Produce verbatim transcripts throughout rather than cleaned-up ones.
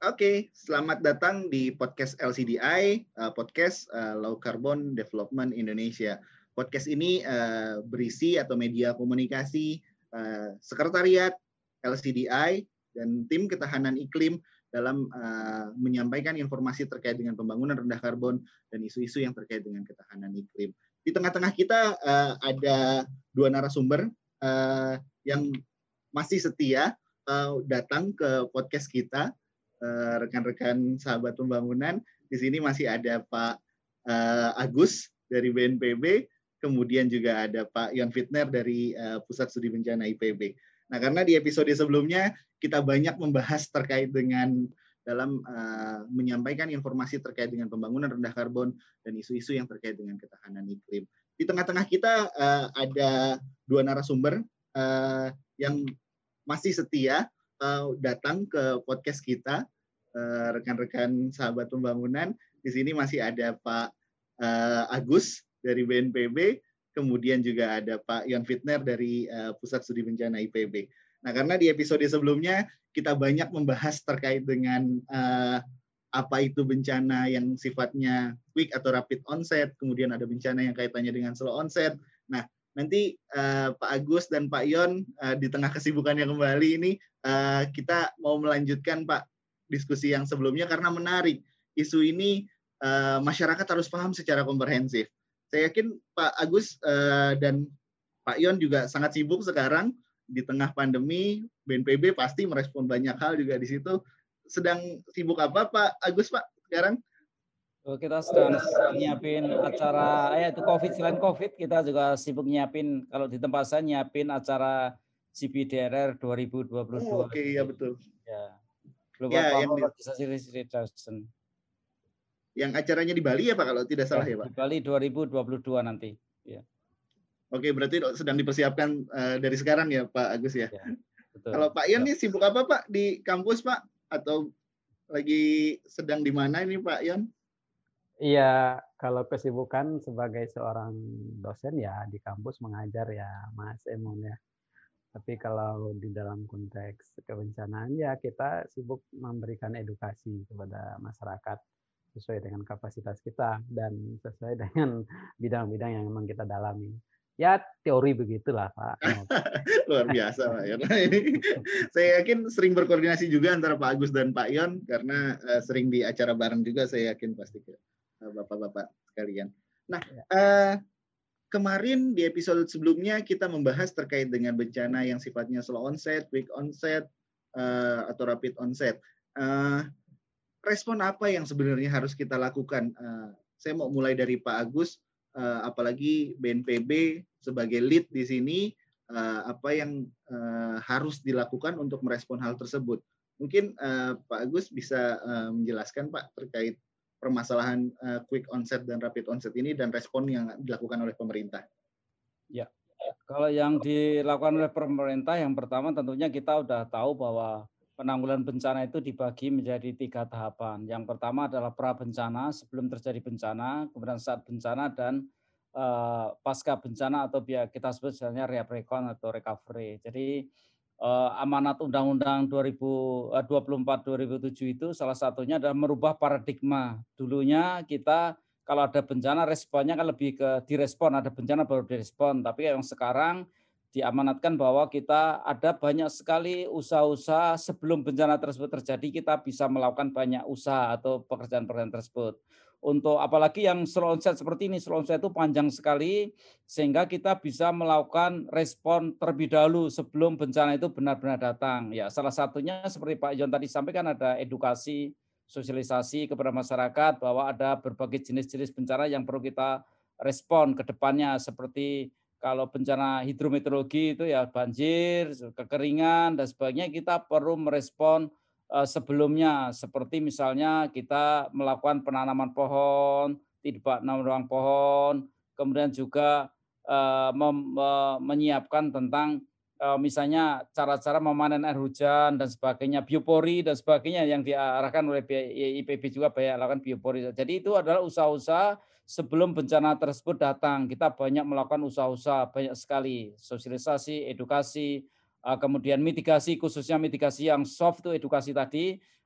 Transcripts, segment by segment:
Oke, selamat datang di podcast L C D I, uh, podcast uh, Low Carbon Development Indonesia. Podcast ini uh, berisi atau media komunikasi uh, sekretariat L C D I dan tim ketahanan iklim dalam uh, menyampaikan informasi terkait dengan pembangunan rendah karbon dan isu-isu yang terkait dengan ketahanan iklim. Di tengah-tengah kita uh, ada dua narasumber uh, yang masih setia uh, datang ke podcast kita. Uh, rekan-rekan sahabat pembangunan. Di sini masih ada Pak uh, Agus dari B N P B, kemudian juga ada Pak Yon Fitner dari uh, Pusat Studi Bencana I P B. Nah, karena di episode sebelumnya kita banyak membahas terkait dengan dalam uh, menyampaikan informasi terkait dengan pembangunan rendah karbon dan isu-isu yang terkait dengan ketahanan iklim. Di tengah-tengah kita uh, ada dua narasumber uh, yang masih setia Uh, datang ke podcast kita, uh, rekan-rekan sahabat pembangunan. Di sini masih ada Pak uh, Agus dari B N P B, kemudian juga ada Pak Yon Fitner dari uh, Pusat Studi Bencana I P B. Nah, karena di episode sebelumnya kita banyak membahas terkait dengan uh, apa itu bencana yang sifatnya quick atau rapid onset, kemudian ada bencana yang kaitannya dengan slow onset. Nah, nanti uh, Pak Agus dan Pak Yon uh, di tengah kesibukannya kembali ini uh, kita mau melanjutkan Pak diskusi yang sebelumnya karena menarik. Isu ini uh, masyarakat harus paham secara komprehensif. Saya yakin Pak Agus uh, dan Pak Yon juga sangat sibuk sekarang di tengah pandemi. B N P B pasti merespon banyak hal juga di situ. Sedang sibuk apa Pak Agus Pak sekarang? Kita sedang nyiapin acara, ya itu COVID, selain COVID, kita juga sibuk nyiapin, kalau di tempat saya nyiapin acara C B D R R dua ribu dua puluh dua. Oh, Oke, okay, ya betul. Ya, Global ya, Power Organisasi Risk Reduction. Yang acaranya di Bali ya Pak, kalau tidak salah ya, ya Pak? Di Bali dua ribu dua puluh dua nanti. Ya. Oke, berarti sedang dipersiapkan uh, dari sekarang ya Pak Agus ya? ya betul. Kalau Pak Yon nih sibuk apa Pak di kampus Pak? Atau lagi sedang di mana ini Pak Yon? Iya, kalau kesibukan sebagai seorang dosen ya di kampus mengajar ya Mas Emon ya. Tapi kalau di dalam konteks kebencanaan ya kita sibuk memberikan edukasi kepada masyarakat sesuai dengan kapasitas kita dan sesuai dengan bidang-bidang yang memang kita dalami. Ya teori begitulah Pak. Luar biasa Pak Yon. Ini saya yakin sering berkoordinasi juga antara Pak Agus dan Pak Yon karena uh, sering di acara bareng juga, saya yakin pasti ke Bapak-bapak sekalian. Nah, uh, kemarin di episode sebelumnya kita membahas terkait dengan bencana yang sifatnya slow onset, quick onset, uh, atau rapid onset. Uh, respon apa yang sebenarnya harus kita lakukan? Uh, saya mau mulai dari Pak Agus, uh, apalagi B N P B sebagai lead di sini, uh, apa yang uh, harus dilakukan untuk merespon hal tersebut? Mungkin uh, Pak Agus bisa uh, menjelaskan Pak terkait permasalahan uh, quick onset dan rapid onset ini dan respon yang dilakukan oleh pemerintah. Ya, kalau yang dilakukan oleh pemerintah, yang pertama tentunya kita sudah tahu bahwa penanggulangan bencana itu dibagi menjadi tiga tahapan. Yang pertama adalah pra bencana, sebelum terjadi bencana, kemudian saat bencana, dan uh, pasca bencana atau biar kita sebut misalnya re-recon atau recovery. Jadi Uh, amanat Undang-Undang dua ribu dua puluh empat dua ribu tujuh itu salah satunya adalah merubah paradigma. Dulunya kita kalau ada bencana responnya kan lebih ke direspon, ada bencana baru direspon. Tapi yang sekarang diamanatkan bahwa kita ada banyak sekali usaha-usaha sebelum bencana tersebut terjadi, kita bisa melakukan banyak usaha atau pekerjaan-pekerjaan tersebut. Untuk apalagi yang slow onset seperti ini, slow onset itu panjang sekali sehingga kita bisa melakukan respon terlebih dahulu sebelum bencana itu benar-benar datang. Ya, salah satunya seperti Pak Yon tadi sampaikan, ada edukasi, sosialisasi kepada masyarakat bahwa ada berbagai jenis-jenis bencana yang perlu kita respon ke depannya, seperti kalau bencana hidrometeorologi itu ya banjir, kekeringan dan sebagainya, kita perlu merespon sebelumnya, seperti misalnya kita melakukan penanaman pohon, tidak menebang pohon, kemudian juga uh, mem, uh, menyiapkan tentang uh, misalnya cara-cara memanen air hujan dan sebagainya, biopori dan sebagainya yang diarahkan oleh I P B juga banyak lakukan biopori. Jadi itu adalah usaha-usaha sebelum bencana tersebut datang. Kita banyak melakukan usaha-usaha, banyak sekali sosialisasi, edukasi, kemudian mitigasi, khususnya mitigasi yang soft itu edukasi tadi,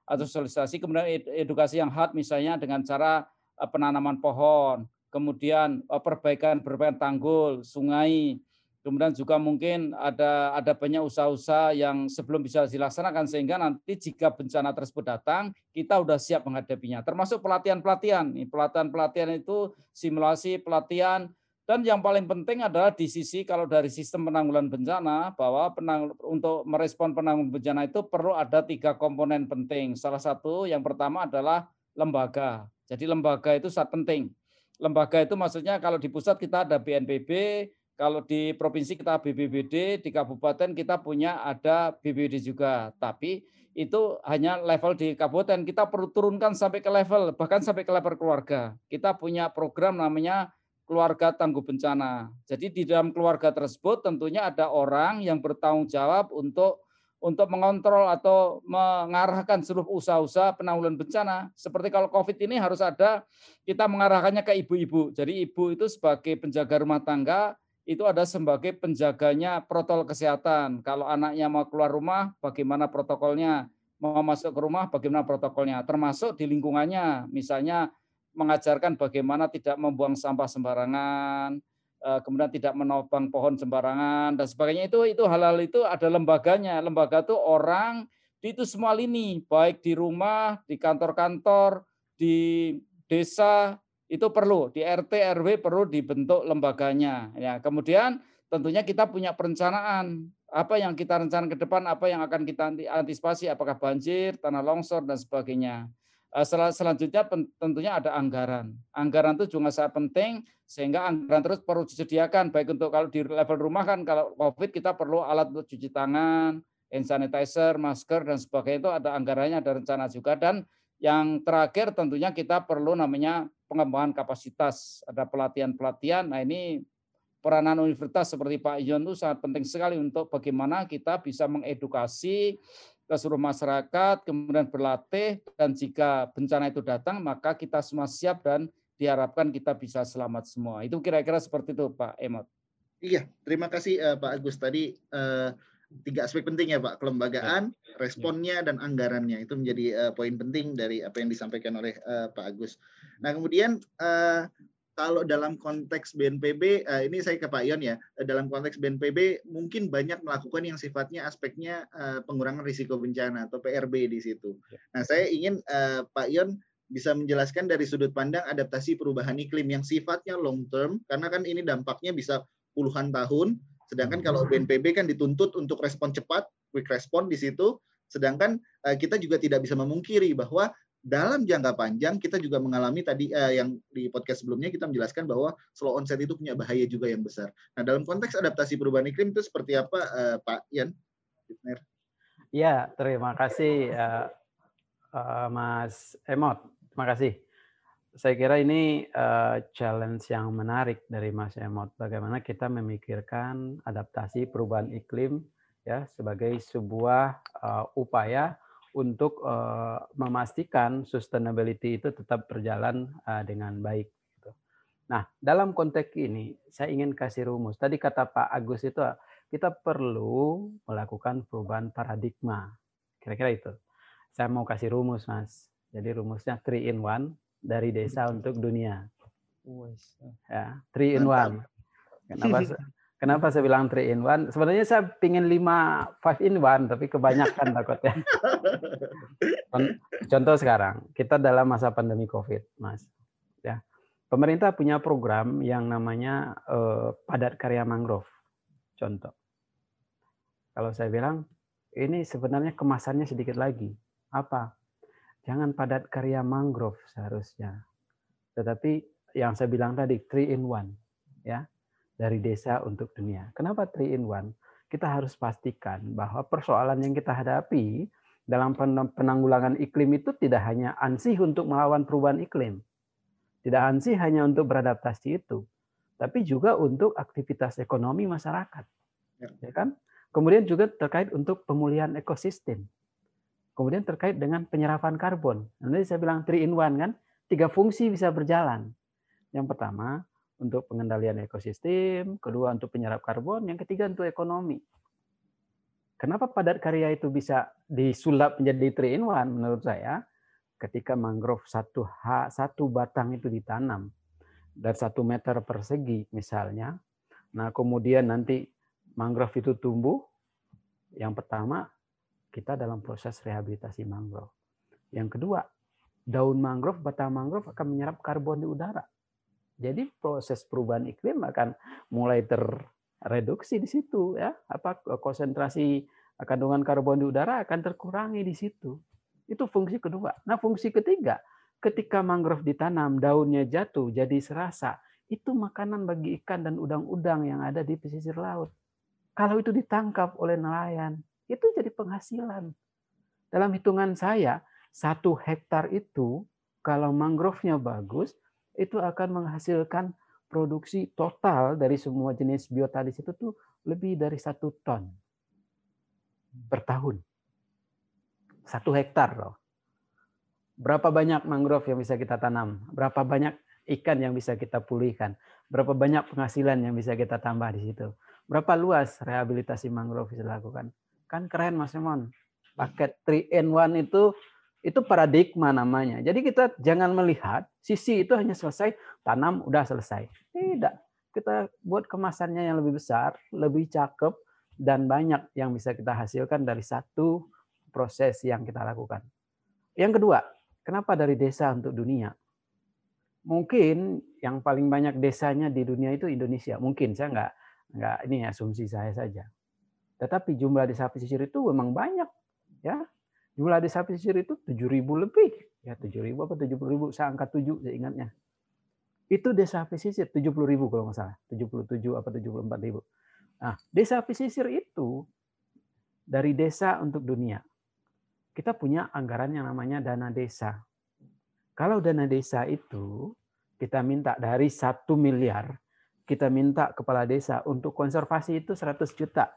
atau sosialisasi, kemudian edukasi yang hard misalnya dengan cara penanaman pohon, kemudian perbaikan perbaikan tanggul, sungai, kemudian juga mungkin ada ada banyak usaha-usaha yang sebelum bisa dilaksanakan sehingga nanti jika bencana tersebut datang kita sudah siap menghadapinya. Termasuk pelatihan-pelatihan. Pelatihan-pelatihan itu simulasi pelatihan. Dan yang paling penting adalah di sisi kalau dari sistem penanggulangan bencana bahwa penang, untuk merespon penanggulangan bencana itu perlu ada tiga komponen penting. Salah satu yang pertama adalah lembaga. Jadi lembaga itu sangat penting. Lembaga itu maksudnya kalau di pusat kita ada B N P B, kalau di provinsi kita B P B D, di kabupaten kita punya ada B P B D juga. Tapi itu hanya level di kabupaten, kita perlu turunkan sampai ke level, bahkan sampai ke level keluarga. Kita punya program namanya keluarga tangguh bencana. Jadi di dalam keluarga tersebut tentunya ada orang yang bertanggung jawab untuk untuk mengontrol atau mengarahkan seluruh usaha-usaha penanggulangan bencana. Seperti kalau COVID ini harus ada, kita mengarahkannya ke ibu-ibu. Jadi ibu itu sebagai penjaga rumah tangga, itu ada sebagai penjaganya protokol kesehatan. Kalau anaknya mau keluar rumah, bagaimana protokolnya? Mau masuk ke rumah, bagaimana protokolnya? Termasuk di lingkungannya, misalnya mengajarkan bagaimana tidak membuang sampah sembarangan, kemudian tidak menopang pohon sembarangan dan sebagainya. Itu itu hal-hal itu ada lembaganya. Lembaga itu orang di itu semua lini, baik di rumah, di kantor-kantor, di desa, itu perlu di R T R W perlu dibentuk lembaganya. Ya, kemudian tentunya kita punya perencanaan apa yang kita rencanakan ke depan, apa yang akan kita antisipasi, apakah banjir, tanah longsor dan sebagainya. Sel- selanjutnya tentunya ada anggaran. Anggaran itu juga sangat penting sehingga anggaran terus perlu disediakan baik untuk kalau di level rumah kan kalau COVID kita perlu alat untuk cuci tangan, hand sanitizer, masker dan sebagainya itu ada anggarannya, ada rencana juga. Dan yang terakhir tentunya kita perlu namanya pengembangan kapasitas, ada pelatihan-pelatihan. Nah ini peranan universitas seperti Pak Ion itu sangat penting sekali untuk bagaimana kita bisa mengedukasi ke seluruh masyarakat, kemudian berlatih, dan jika bencana itu datang, maka kita semua siap dan diharapkan kita bisa selamat semua. Itu kira-kira seperti itu, Pak Emot. Iya, terima kasih uh, Pak Agus. Tadi uh, tiga aspek penting ya Pak, kelembagaan, responnya, dan anggarannya. Itu menjadi uh, poin penting dari apa yang disampaikan oleh uh, Pak Agus. Nah, kemudian uh, kalau dalam konteks B N P B, uh, ini saya ke Pak Ion ya, dalam konteks B N P B mungkin banyak melakukan yang sifatnya aspeknya uh, pengurangan risiko bencana atau P R B di situ. Nah, saya ingin uh, Pak Ion bisa menjelaskan dari sudut pandang adaptasi perubahan iklim yang sifatnya long term, karena kan ini dampaknya bisa puluhan tahun, sedangkan kalau B N P B kan dituntut untuk respon cepat, quick response di situ, sedangkan uh, kita juga tidak bisa memungkiri bahwa dalam jangka panjang kita juga mengalami tadi uh, yang di podcast sebelumnya kita menjelaskan bahwa slow onset itu punya bahaya juga yang besar. Nah, dalam konteks adaptasi perubahan iklim itu seperti apa, uh, Pak Ian? Ya, terima kasih uh, uh, Mas Emot. Terima kasih. Saya kira ini uh, challenge yang menarik dari Mas Emot. Bagaimana kita memikirkan adaptasi perubahan iklim ya sebagai sebuah uh, upaya untuk uh, memastikan sustainability itu tetap berjalan uh, dengan baik. Gitu. Nah, dalam konteks ini, saya ingin kasih rumus. Tadi kata Pak Agus itu, kita perlu melakukan perubahan paradigma. Kira-kira itu. Saya mau kasih rumus, Mas. Jadi rumusnya three in one, dari desa untuk dunia. Ya, three in one. Kenapa? Kenapa saya bilang three in one? Sebenarnya saya pingin lima five in one, tapi kebanyakan takutnya. Contoh sekarang, kita dalam masa pandemi COVID, Mas. Ya, pemerintah punya program yang namanya eh, padat karya mangrove. Contoh. Kalau saya bilang, ini sebenarnya kemasannya sedikit lagi. Apa? Jangan padat karya mangrove seharusnya. Tetapi yang saya bilang tadi, three in one. Ya. Dari desa untuk dunia. Kenapa three in one? Kita harus pastikan bahwa persoalan yang kita hadapi dalam penanggulangan iklim itu tidak hanya ansih untuk melawan perubahan iklim. Tidak ansih hanya untuk beradaptasi itu. Tapi juga untuk aktivitas ekonomi masyarakat. Ya kan? Kemudian juga terkait untuk pemulihan ekosistem. Kemudian terkait dengan penyerapan karbon. Nanti saya bilang three in one kan? Tiga fungsi bisa berjalan. Yang pertama, untuk pengendalian ekosistem, kedua untuk penyerap karbon, yang ketiga untuk ekonomi. kenapa padat karya itu bisa disulap menjadi three in one menurut saya? Ketika mangrove satu ha, satu batang itu ditanam dan satu meter persegi misalnya, nah kemudian nanti mangrove itu tumbuh, yang pertama kita dalam proses rehabilitasi mangrove. Yang kedua, daun mangrove, batang mangrove akan menyerap karbon di udara. Jadi proses perubahan iklim akan mulai terreduksi di situ, ya. Apa konsentrasi kandungan karbon di udara akan terkurangi di situ. Itu fungsi kedua. Nah, fungsi ketiga, ketika mangrove ditanam, daunnya jatuh jadi serasa, itu makanan bagi ikan dan udang-udang yang ada di pesisir laut. Kalau itu ditangkap oleh nelayan, itu jadi penghasilan. Dalam hitungan saya, satu hektar itu, kalau mangrove-nya bagus, itu akan menghasilkan produksi total dari semua jenis biota di situ tuh lebih dari satu ton per tahun. Satu hektar loh. Berapa banyak mangrove yang bisa kita tanam? Berapa banyak ikan yang bisa kita pulihkan? Berapa banyak penghasilan yang bisa kita tambah di situ? Berapa luas rehabilitasi mangrove bisa dilakukan? Kan keren Mas Emon. Paket three in one itu itu paradigma namanya. Jadi kita jangan melihat sisi itu hanya selesai tanam udah selesai. Tidak. Kita buat kemasannya yang lebih besar, lebih cakep dan banyak yang bisa kita hasilkan dari satu proses yang kita lakukan. Yang kedua, kenapa dari desa untuk dunia? Mungkin yang paling banyak desanya di dunia itu Indonesia. Mungkin saya nggak nggak ini asumsi saya saja. Tetapi jumlah desa pesisir itu memang banyak, ya. Jumlah desa pesisir itu tujuh ribu lebih, ya tujuh ribu apa tujuh puluh ribu, saya angkat tujuh saya ingatnya. Itu desa pesisir tujuh puluh ribu kalau nggak salah, tujuh puluh tujuh apa tujuh puluh empat ribu. Nah, desa pesisir itu dari desa untuk dunia. Kita punya anggaran yang namanya dana desa. Kalau dana desa itu kita minta dari satu miliar, kita minta kepala desa untuk konservasi itu seratus juta.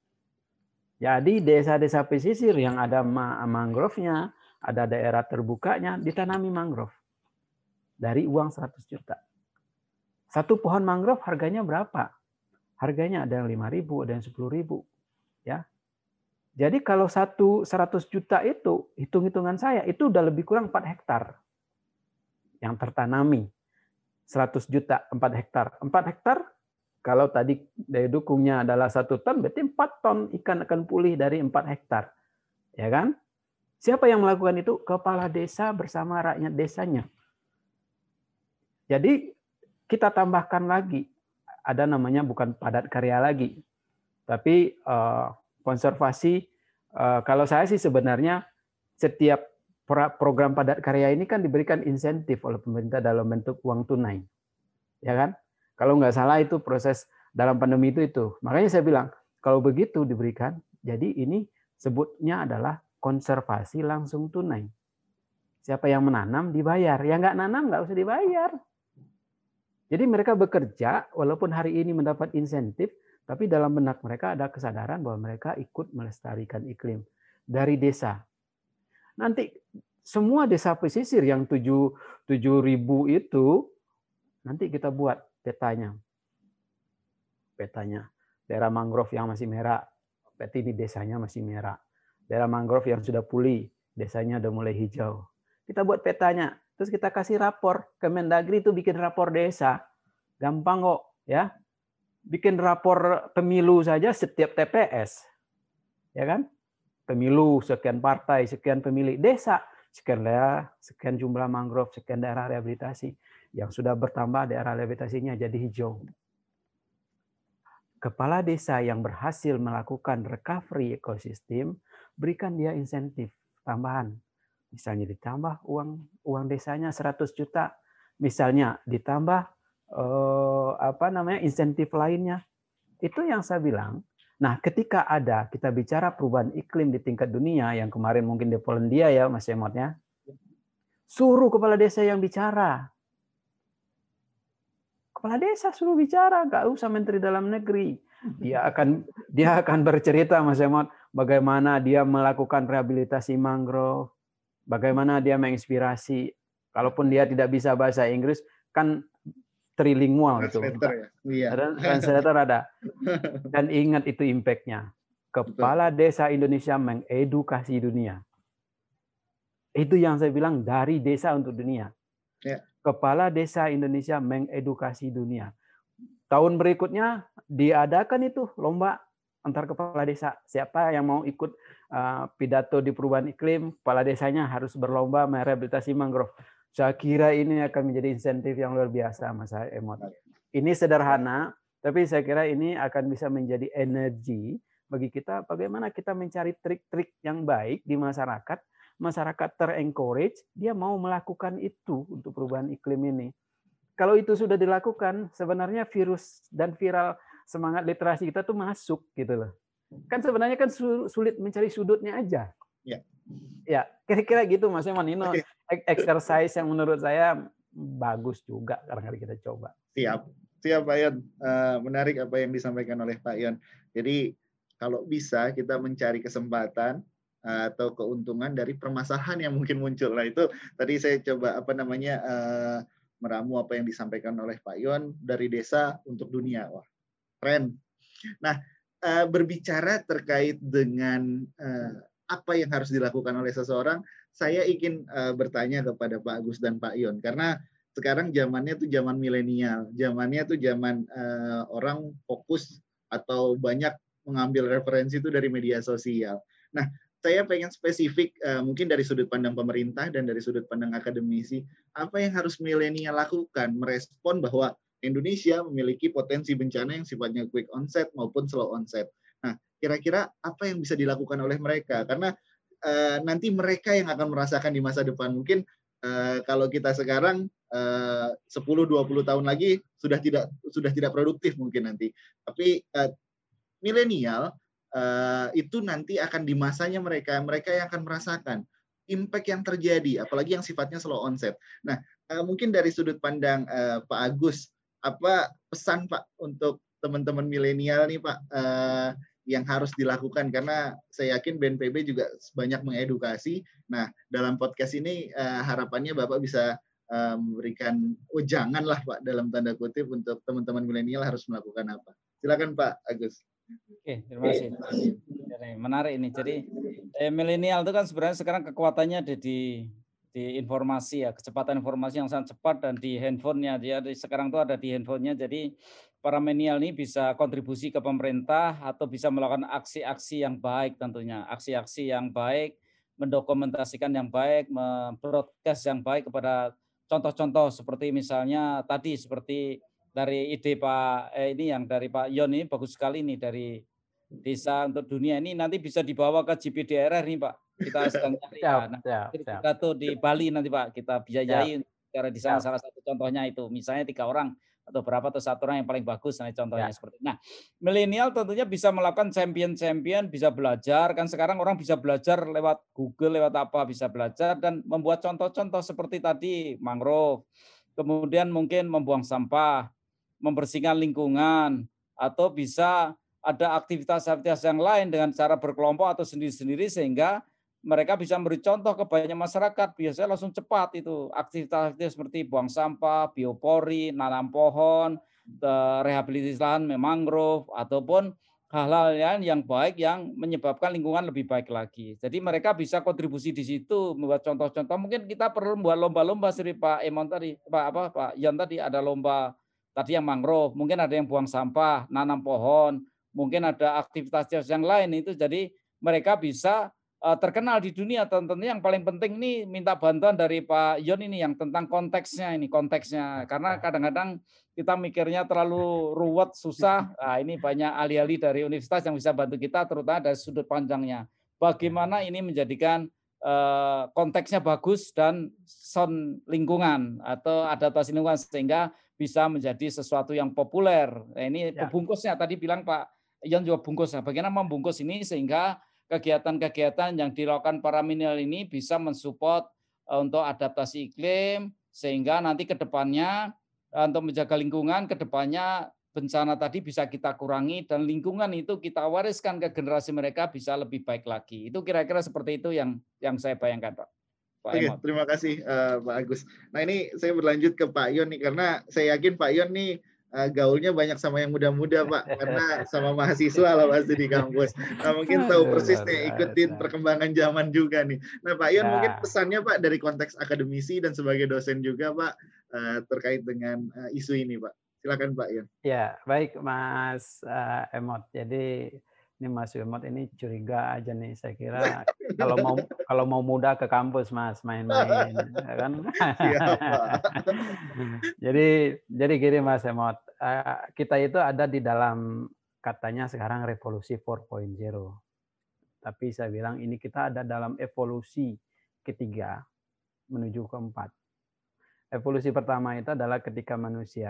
Jadi desa-desa pesisir yang ada mangrove-nya, ada daerah terbukanya, ditanami mangrove. Dari uang seratus juta. Satu pohon mangrove harganya berapa? Harganya ada yang lima ribu, ada yang sepuluh ribu. Ya. Jadi kalau satu seratus juta itu, hitung-hitungan saya, itu udah lebih kurang empat hektar yang tertanami. seratus juta, empat hektar. empat hektar, kalau tadi daya dukungnya adalah satu ton, berarti empat ton ikan akan pulih dari empat hektar. Ya kan? Siapa yang melakukan itu? Kepala desa bersama rakyat desanya. Jadi kita tambahkan lagi, ada namanya bukan padat karya lagi, tapi uh, konservasi, kalau saya sih sebenarnya setiap program padat karya ini kan diberikan insentif oleh pemerintah dalam bentuk uang tunai. Ya kan? Kalau nggak salah itu proses dalam pandemi itu itu. Makanya saya bilang, kalau begitu diberikan, jadi ini sebutnya adalah konservasi langsung tunai. Siapa yang menanam dibayar, yang nggak nanam nggak usah dibayar. Jadi mereka bekerja walaupun hari ini mendapat insentif, tapi dalam benak mereka ada kesadaran bahwa mereka ikut melestarikan iklim dari desa. Nanti semua desa pesisir yang tujuh ribu itu, nanti kita buat petanya. Petanya. Daerah mangrove yang masih merah, berarti ini desanya masih merah. Daerah mangrove yang sudah pulih, desanya udah mulai hijau. Kita buat petanya, terus kita kasih rapor. Kemendagri itu bikin rapor desa. Gampang kok, ya. Bikin rapor pemilu saja setiap T P S. Ya kan? Pemilu, sekian partai, sekian pemilih. Desa, sekian daerah, sekian jumlah mangrove, sekian daerah rehabilitasi. Yang sudah bertambah daerah rehabilitasinya jadi hijau. Kepala desa yang berhasil melakukan recovery ekosistem, berikan dia insentif tambahan. Misalnya ditambah uang uang desanya seratus juta. Misalnya ditambah eh, apa namanya insentif lainnya. Itu yang saya bilang. Nah, ketika ada kita bicara perubahan iklim di tingkat dunia yang kemarin mungkin di Polandia ya Mas Emotnya, suruh kepala desa yang bicara. Kepala desa suruh bicara, nggak usah Menteri Dalam Negeri. Dia akan dia akan bercerita Mas Emot bagaimana dia melakukan rehabilitasi mangrove, bagaimana dia menginspirasi. Kalaupun dia tidak bisa bahasa Inggris, kan trilingual itu. Translator ya. Iya. Translator ada. Dan ingat itu impact-nya. Kepala Desa Indonesia mengedukasi dunia. Itu yang saya bilang dari desa untuk dunia. Ya. Kepala Desa Indonesia mengedukasi dunia. Tahun berikutnya diadakan itu lomba antar kepala desa. Siapa yang mau ikut uh, pidato di perubahan iklim, kepala desanya harus berlomba merehabilitasi mangrove. Saya kira ini akan menjadi insentif yang luar biasa, Mas Emot. Ini sederhana, tapi saya kira ini akan bisa menjadi energi bagi kita bagaimana kita mencari trik-trik yang baik di masyarakat. Masyarakat ter-encourage, dia mau melakukan itu untuk perubahan iklim ini. Kalau itu sudah dilakukan, sebenarnya virus dan viral semangat literasi kita tuh masuk gitu loh. Kan sebenarnya kan sulit mencari sudutnya aja. Ya. Ya, kira-kira gitu Mas Eman. Ini okay. exercise yang menurut saya bagus juga kadang-kadang kita coba. Siap. Siap Pak Yon. Uh, menarik apa yang disampaikan oleh Pak Yon. Jadi kalau bisa kita mencari kesempatan uh, atau keuntungan dari permasalahan yang mungkin muncul. Nah itu tadi saya coba apa namanya uh, meramu apa yang disampaikan oleh Pak Yon dari desa untuk dunia. Wah, keren. Nah, uh, berbicara terkait dengan uh, apa yang harus dilakukan oleh seseorang, saya ingin uh, bertanya kepada Pak Agus dan Pak Yon, karena sekarang zamannya tuh zaman milenial, zamannya tuh zaman uh, orang fokus atau banyak mengambil referensi itu dari media sosial. Nah, saya pengen spesifik uh, mungkin dari sudut pandang pemerintah dan dari sudut pandang akademisi, apa yang harus milenial lakukan merespon bahwa Indonesia memiliki potensi bencana yang sifatnya quick onset maupun slow onset. Nah, kira-kira apa yang bisa dilakukan oleh mereka? Karena uh, nanti mereka yang akan merasakan di masa depan. Mungkin uh, kalau kita sekarang uh, sepuluh dua puluh tahun lagi sudah tidak sudah tidak produktif mungkin nanti. Tapi uh, milenial Uh, itu nanti akan di masanya mereka, mereka yang akan merasakan impact yang terjadi, apalagi yang sifatnya slow onset. Nah, uh, mungkin dari sudut pandang uh, Pak Agus, apa pesan Pak untuk teman-teman milenial nih Pak, uh, yang harus dilakukan? Karena saya yakin B N P B juga banyak mengedukasi. Nah, dalam podcast ini uh, harapannya Bapak bisa uh, memberikan wejangan lah Pak, dalam tanda kutip, untuk teman-teman milenial harus melakukan apa. Silakan Pak Agus. Oke, terima kasih. Menarik ini. Jadi eh, milenial itu kan sebenarnya sekarang kekuatannya ada di di informasi ya, kecepatan informasi yang sangat cepat dan di handphonenya. Dia sekarang itu ada di handphonenya. Jadi para milenial ini bisa kontribusi ke pemerintah atau bisa melakukan aksi-aksi yang baik tentunya, aksi-aksi yang baik, mendokumentasikan yang baik, membroadcast yang baik kepada contoh-contoh seperti misalnya tadi seperti dari ide Pak eh, ini yang dari Pak Yon ini bagus sekali nih, dari desa untuk dunia ini nanti bisa dibawa ke G P D R R nih Pak. Kita sedang cari ya. Nah, kita tuh di Bali nanti Pak, kita biayai cara di sana. Salah satu contohnya itu misalnya tiga orang atau berapa atau satu orang yang paling bagus, nah contohnya ya. Seperti itu. Nah, milenial tentunya bisa melakukan champion-champion, bisa belajar kan sekarang orang bisa belajar lewat Google, lewat apa bisa belajar dan membuat contoh-contoh seperti tadi mangrove. Kemudian mungkin membuang sampah, membersihkan lingkungan, atau bisa ada aktivitas-aktivitas yang lain dengan cara berkelompok atau sendiri-sendiri sehingga mereka bisa memberi contoh ke banyak masyarakat. Biasanya langsung cepat itu aktivitas-aktivitas seperti buang sampah, biopori, nanam pohon, rehabilitasi lahan mangrove, ataupun hal-hal yang baik yang menyebabkan lingkungan lebih baik lagi. Jadi mereka bisa kontribusi di situ, membuat contoh-contoh. Mungkin kita perlu membuat lomba-lomba seperti Pak Emon tadi, Pak apa Pak Yan tadi ada lomba tadi yang mangrove, mungkin ada yang buang sampah, nanam pohon, mungkin ada aktivitas yang lain itu. Jadi mereka bisa uh, terkenal di dunia. Tentunya yang paling penting ini minta bantuan dari Pak Yon ini yang tentang konteksnya ini, konteksnya. Karena kadang-kadang kita mikirnya terlalu ruwet, susah. Nah, ini banyak ahli-ahli dari universitas yang bisa bantu kita, terutama dari sudut pandangnya. Bagaimana ini menjadikan uh, konteksnya bagus dan sound lingkungan atau adaptasi lingkungan sehingga bisa menjadi sesuatu yang populer. Nah, ini ya. Pembungkusnya tadi bilang Pak Yon juga bungkusnya. Bagaimana membungkus ini sehingga kegiatan-kegiatan yang dilakukan para milenial ini bisa mensupport uh, untuk adaptasi iklim sehingga nanti ke depannya uh, untuk menjaga lingkungan, ke depannya bencana tadi bisa kita kurangi dan lingkungan itu kita wariskan ke generasi mereka bisa lebih baik lagi. Itu kira-kira seperti itu yang yang saya bayangkan, Pak. Oke, okay, terima kasih uh, Pak Agus. Nah ini saya berlanjut ke Pak Yon nih, karena saya yakin Pak Yon nih uh, gaulnya banyak sama yang muda-muda Pak, karena sama mahasiswa lah pasti di kampus. Nah, mungkin tahu persis nih, ikutin perkembangan zaman juga nih. Nah Pak Ion, ya. Mungkin pesannya Pak dari konteks akademisi dan sebagai dosen juga Pak, uh, terkait dengan uh, isu ini Pak. Silakan Pak Ion. Ya, baik Mas uh, Emot. Jadi ini Mas Emot ini curiga aja nih, saya kira kalau mau kalau mau muda ke kampus Mas main-main kan. Siap, Pak. jadi jadi gini Mas Emot, uh, kita itu ada di dalam katanya sekarang revolusi empat titik nol. Tapi saya bilang ini kita ada dalam evolusi ketiga menuju keempat. Evolusi pertama itu adalah ketika manusia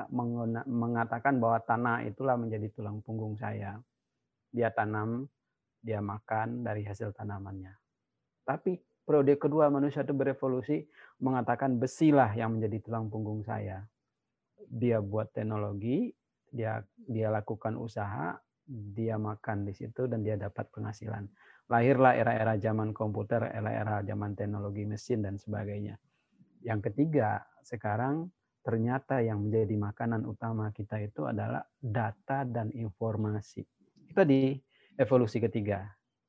mengatakan bahwa tanah itulah menjadi tulang punggung saya. Dia tanam, dia makan dari hasil tanamannya. Tapi periode kedua manusia itu berevolusi mengatakan besilah yang menjadi tulang punggung saya. Dia buat teknologi, dia dia lakukan usaha, dia makan di situ dan dia dapat penghasilan. Lahirlah era-era zaman komputer, era-era zaman teknologi mesin dan sebagainya. Yang ketiga, sekarang ternyata yang menjadi makanan utama kita itu adalah data dan informasi. Itu di evolusi ketiga.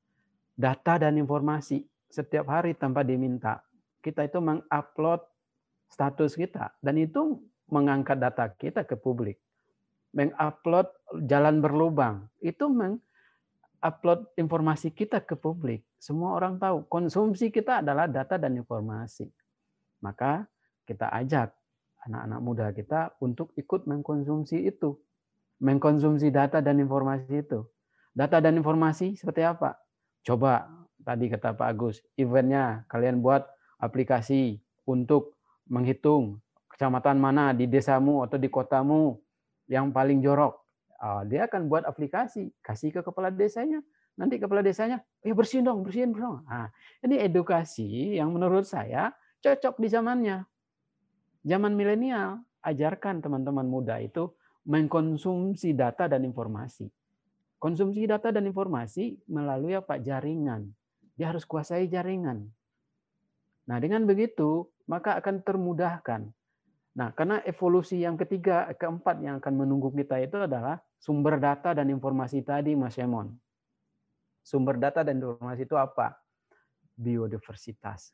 Data dan informasi. Setiap hari tanpa diminta, kita itu mengupload status kita. Dan itu mengangkat data kita ke publik. Mengupload jalan berlubang. Itu mengupload informasi kita ke publik. Semua orang tahu. Konsumsi kita adalah data dan informasi. Maka kita ajak anak-anak muda kita untuk ikut mengkonsumsi itu. Mengkonsumsi data dan informasi itu. Data dan informasi seperti apa? Coba, tadi kata Pak Agus, eventnya kalian buat aplikasi untuk menghitung kecamatan mana di desamu atau di kotamu yang paling jorok. Oh, dia akan buat aplikasi, kasih ke kepala desanya. Nanti kepala desanya, eh bersihin dong, bersihin dong. Nah, ini edukasi yang menurut saya cocok di zamannya. Zaman milenial, ajarkan teman-teman muda itu mengkonsumsi data dan informasi. Konsumsi data dan informasi melalui apa? Jaringan. Dia harus kuasai jaringan. Nah, dengan begitu, maka akan termudahkan. Nah, karena evolusi yang ketiga, keempat yang akan menunggu kita itu adalah sumber data dan informasi tadi, Mas Emon. Sumber data dan informasi itu apa? Biodiversitas.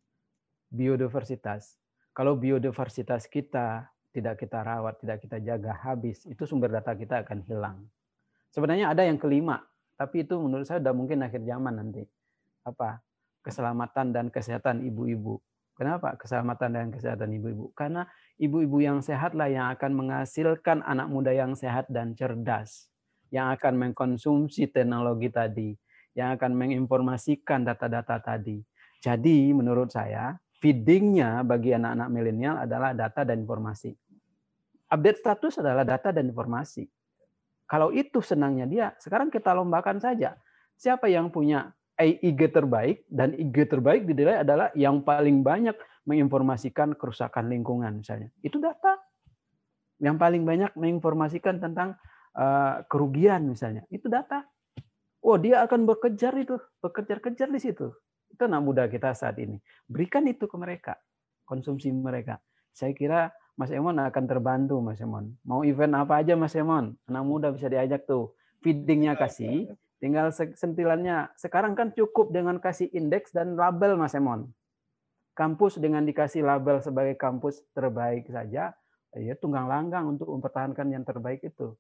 Biodiversitas. Kalau biodiversitas kita tidak kita rawat, tidak kita jaga habis, itu sumber data kita akan hilang. Sebenarnya ada yang kelima, tapi itu menurut saya sudah mungkin akhir zaman nanti. Apa? Keselamatan dan kesehatan ibu-ibu. Kenapa? Keselamatan dan kesehatan ibu-ibu. Karena ibu-ibu yang sehatlah yang akan menghasilkan anak muda yang sehat dan cerdas, yang akan mengkonsumsi teknologi tadi, yang akan menginformasikan data-data tadi. Jadi menurut saya, feedingnya bagi anak-anak milenial adalah data dan informasi. Update status adalah data dan informasi. Kalau itu senangnya dia, sekarang kita lombakan saja. Siapa yang punya I G terbaik, dan I G terbaik dinilai adalah yang paling banyak menginformasikan kerusakan lingkungan misalnya. Itu data. Yang paling banyak menginformasikan tentang uh, kerugian misalnya. Itu data. Oh, dia akan bekejar itu, bekejar-kejar di situ. Itu anak muda kita saat ini. Berikan itu ke mereka, konsumsi mereka. Saya kira Mas Emon akan terbantu, Mas Emon. Mau event apa aja, Mas Emon? Anak muda bisa diajak tuh. Feedingnya kasih, tinggal sentilannya. Sekarang kan cukup dengan kasih indeks dan label, Mas Emon. Kampus dengan dikasih label sebagai kampus terbaik saja, ya tunggang langgang untuk mempertahankan yang terbaik itu.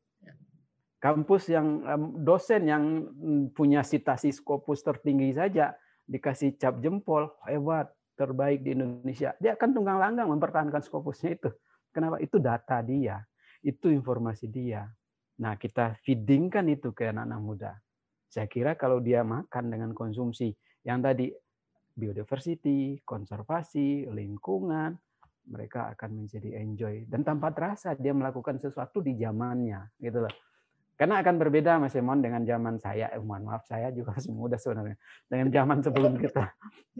Kampus yang dosen yang punya citasi Scopus tertinggi saja, dikasih cap jempol, hebat, terbaik di Indonesia. Dia akan tunggang langgang mempertahankan Scopusnya itu. Kenapa? Itu data dia. Itu informasi dia. Nah, kita feedingkan itu ke anak-anak muda. Saya kira kalau dia makan dengan konsumsi yang tadi, biodiversity, konservasi, lingkungan, mereka akan menjadi enjoy. Dan tanpa terasa dia melakukan sesuatu di zamannya. Gitu loh. Karena akan berbeda Mas Emon dengan zaman saya, eh, mohon maaf saya juga masih muda sebenarnya, dengan zaman sebelum kita.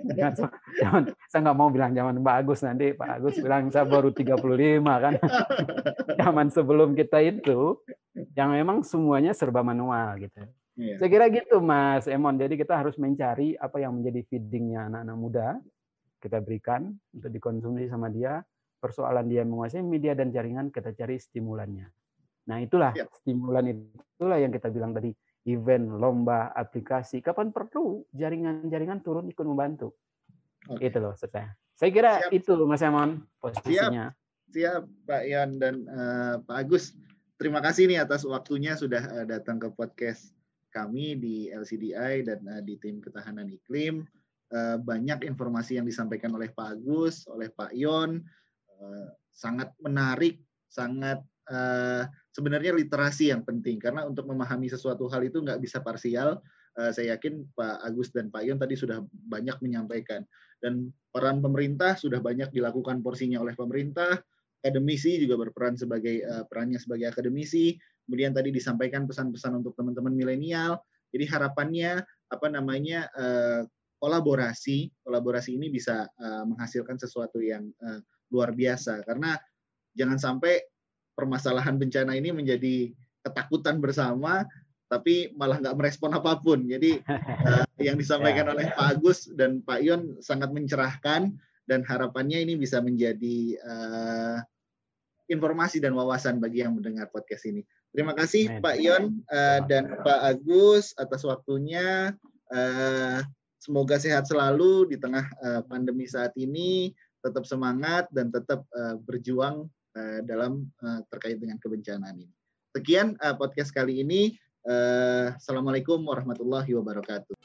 Zaman, saya nggak mau bilang zaman Pak Agus nanti, Pak Agus bilang saya baru tiga puluh lima kan. Zaman sebelum kita itu, yang memang semuanya serba manual gitu. Iya. Saya kira gitu Mas Emon, jadi kita harus mencari apa yang menjadi feedingnya anak-anak muda, kita berikan untuk dikonsumsi sama dia, persoalan dia menguasai media dan jaringan, kita cari stimulannya. Nah, itulah Siap. stimulan itulah yang kita bilang tadi, event, lomba, aplikasi, kapan perlu jaringan-jaringan turun ikut membantu. Oke. Itu loh maksud saya. Saya kira Siap. itu Mas Emon Siap, posisinya. siap Pak Ion dan uh, Pak Agus. Terima kasih nih atas waktunya sudah uh, datang ke podcast kami di L C D I dan uh, di tim ketahanan iklim. Uh, banyak informasi yang disampaikan oleh Pak Agus, oleh Pak Ion, uh, sangat menarik, sangat uh, sebenarnya literasi yang penting karena untuk memahami sesuatu hal itu nggak bisa parsial. Uh, saya yakin Pak Agus dan Pak Ion tadi sudah banyak menyampaikan dan peran pemerintah sudah banyak dilakukan porsinya oleh pemerintah. Akademisi juga berperan sebagai uh, perannya sebagai akademisi. Kemudian tadi disampaikan pesan-pesan untuk teman-teman milenial. Jadi harapannya apa namanya uh, kolaborasi, kolaborasi ini bisa uh, menghasilkan sesuatu yang uh, luar biasa. Karena jangan sampai permasalahan bencana ini menjadi ketakutan bersama, tapi malah nggak merespon apapun. Jadi uh, yang disampaikan oleh Pak Agus dan Pak Ion sangat mencerahkan. Dan harapannya ini bisa menjadi uh, informasi dan wawasan bagi yang mendengar podcast ini. Terima kasih Amen. Pak Ion uh, dan Pak Agus atas waktunya. Uh, semoga sehat selalu di tengah uh, pandemi saat ini. Tetap semangat dan tetap uh, berjuang uh, dalam uh, terkait dengan kebencanaan ini. Sekian uh, podcast kali ini. Uh, Assalamualaikum warahmatullahi wabarakatuh.